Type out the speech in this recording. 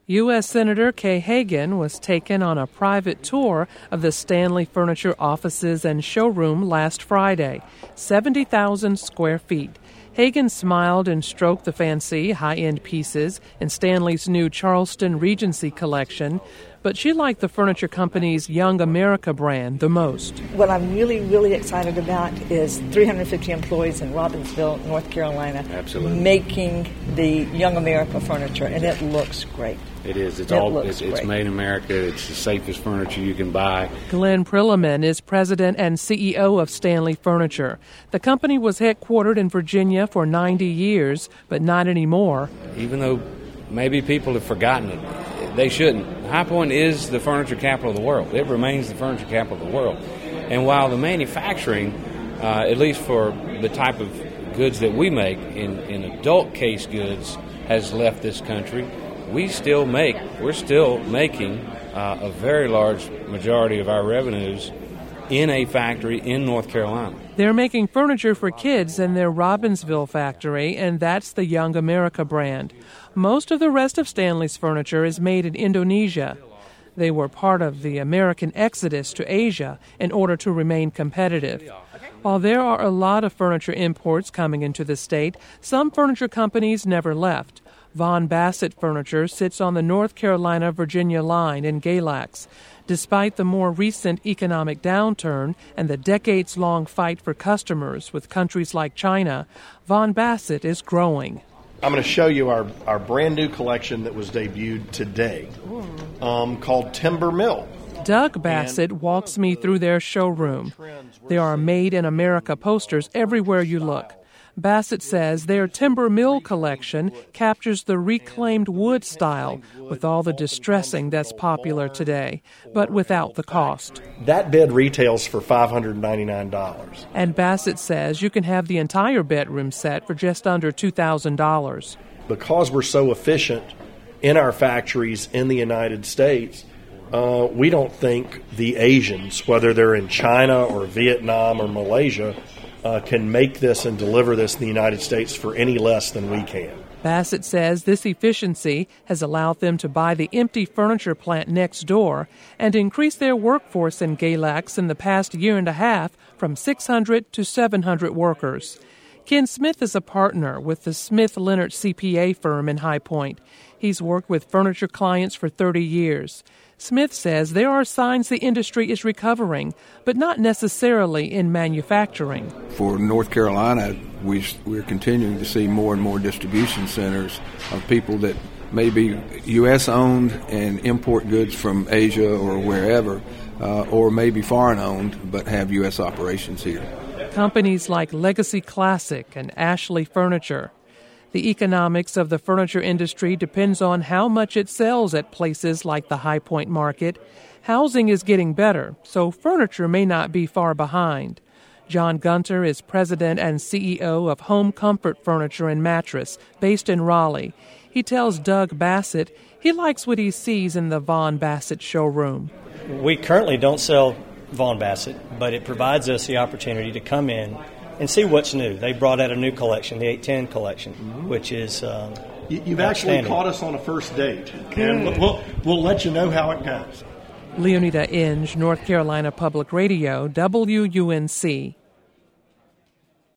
U.S. Senator Kay Hagan was taken on a private tour of the Stanley Furniture offices and showroom last Friday, 70,000 square feet. Hagan smiled and stroked the fancy, high-end pieces in Stanley's new Charleston Regency collection, but she liked the furniture company's Young America brand the most. What I'm really excited about is 350 employees in Robbinsville, North Carolina, Absolutely. Making the Young America furniture, and it looks great. It is. It's made in America. It's the safest furniture you can buy. Glenn Prilliman is president and CEO of Stanley Furniture. The company was headquartered in Virginia for 90 years, but not anymore. Even though maybe people have forgotten it, they shouldn't. High Point is the furniture capital of the world. It remains the furniture capital of the world. And while the manufacturing, at least for the type of goods that we make in adult case goods, has left this country, we're still making a very large majority of our revenues in a factory in North Carolina. They're making furniture for kids in their Robbinsville factory, and that's the Young America brand. Most of the rest of Stanley's furniture is made in Indonesia. They were part of the American exodus to Asia in order to remain competitive. While there are a lot of furniture imports coming into the state, some furniture companies never left. Von Bassett Furniture sits on the North Carolina-Virginia line in Galax. Despite the more recent economic downturn and the decades-long fight for customers with countries like China, Von Bassett is growing. I'm going to show you our brand new collection that was debuted today called Timber Mill. Doug Bassett walks me through their showroom. There are Made in America posters everywhere you look. Bassett says their Timber Mill collection captures the reclaimed wood style with all the distressing that's popular today, but without the cost. That bed retails for $599. And Bassett says you can have the entire bedroom set for just under $2,000. Because we're so efficient in our factories in the United States, we don't think the Asians, whether they're in China or Vietnam or Malaysia, can make this and deliver this in the United States for any less than we can. Bassett says this efficiency has allowed them to buy the empty furniture plant next door and increase their workforce in Galax in the past year and a half from 600 to 700 workers. Ken Smith is a partner with the Smith Leonard CPA firm in High Point. He's worked with furniture clients for 30 years. Smith says there are signs the industry is recovering, but not necessarily in manufacturing. For North Carolina, we're continuing to see more and more distribution centers of people that may be U.S.-owned and import goods from Asia or wherever, or maybe foreign-owned but have U.S. operations here. Companies like Legacy Classic and Ashley Furniture. The economics of the furniture industry depends on how much it sells at places like the High Point Market. Housing is getting better, so furniture may not be far behind. John Gunter is president and CEO of Home Comfort Furniture and Mattress, based in Raleigh. He tells Doug Bassett he likes what he sees in the Von Bassett showroom. We currently don't sell Von Bassett, but it provides us the opportunity to come in and see what's new. They brought out a new collection, the 810 collection, which is You've actually caught us on a first date, and we'll let you know how it goes. Leonida Inge, North Carolina Public Radio, WUNC.